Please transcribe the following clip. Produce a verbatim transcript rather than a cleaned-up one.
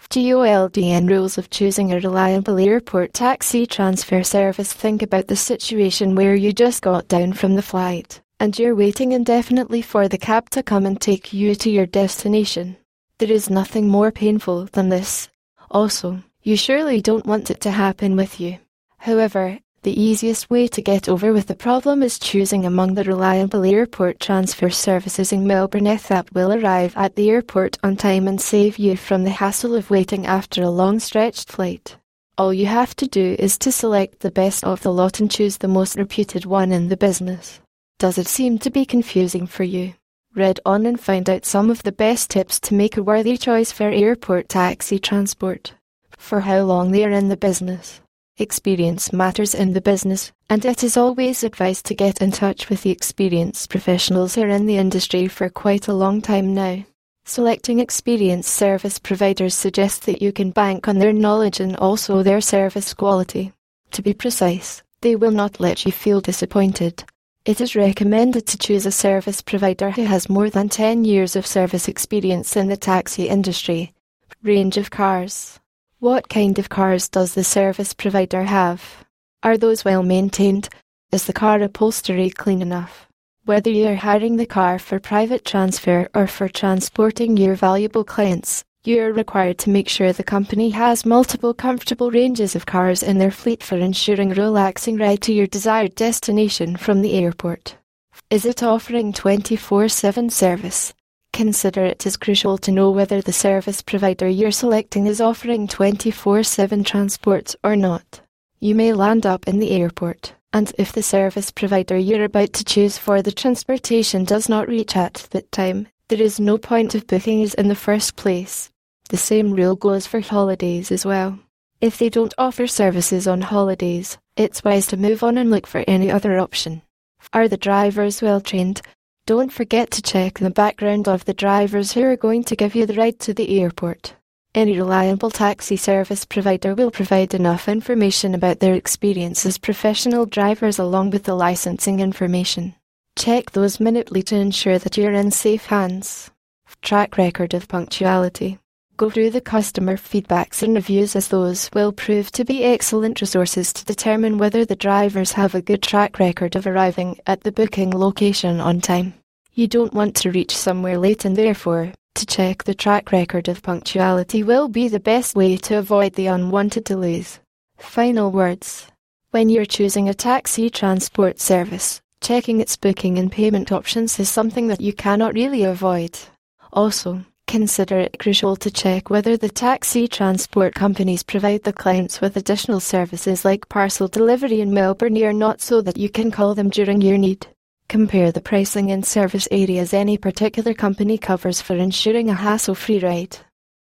G O L D N rules of choosing a reliable airport taxi transfer service. Think about the situation where you just got down from the flight, and you're waiting indefinitely for the cab to come and take you to your destination. There is nothing more painful than this. Also, you surely don't want it to happen with you. However, the easiest way to get over with the problem is choosing among the reliable airport transfer services in Melbourne that will arrive at the airport on time and save you from the hassle of waiting after a long stretched flight. All you have to do is to select the best of the lot and choose the most reputed one in the business. Does it seem to be confusing for you? Read on and find out some of the best tips to make a worthy choice for airport taxi transport. For how long they are in the business. Experience matters in the business, and it is always advised to get in touch with the experienced professionals who are in the industry for quite a long time now. Selecting experienced service providers suggests that you can bank on their knowledge and also their service quality. To be precise, they will not let you feel disappointed. It is recommended to choose a service provider who has more than ten years of service experience in the taxi industry. Range of cars. What kind of cars does the service provider have? Are those well maintained? Is the car upholstery clean enough? Whether you are hiring the car for private transfer or for transporting your valuable clients, you are required to make sure the company has multiple comfortable ranges of cars in their fleet for ensuring a relaxing ride to your desired destination from the airport. Is it offering twenty-four seven service? Consider it as crucial to know whether the service provider you're selecting is offering twenty-four seven transport or not. You may land up in the airport, and if the service provider you're about to choose for the transportation does not reach at that time, there is no point of booking it in the first place. The same rule goes for holidays as well. If they don't offer services on holidays, it's wise to move on and look for any other option. Are the drivers well trained? Don't forget to check the background of the drivers who are going to give you the ride to the airport. Any reliable taxi service provider will provide enough information about their experience as professional drivers along with the licensing information. Check those minutely to ensure that you're in safe hands. Track record of punctuality. Go through the customer feedbacks and reviews, as those will prove to be excellent resources to determine whether the drivers have a good track record of arriving at the booking location on time. You don't want to reach somewhere late, and therefore, to check the track record of punctuality will be the best way to avoid the unwanted delays. Final words. When you're choosing a taxi transport service, checking its booking and payment options is something that you cannot really avoid. Also, consider it crucial to check whether the taxi transport companies provide the clients with additional services like parcel delivery in Melbourne or not, so that you can call them during your need. Compare the pricing and service areas any particular company covers for ensuring a hassle-free ride.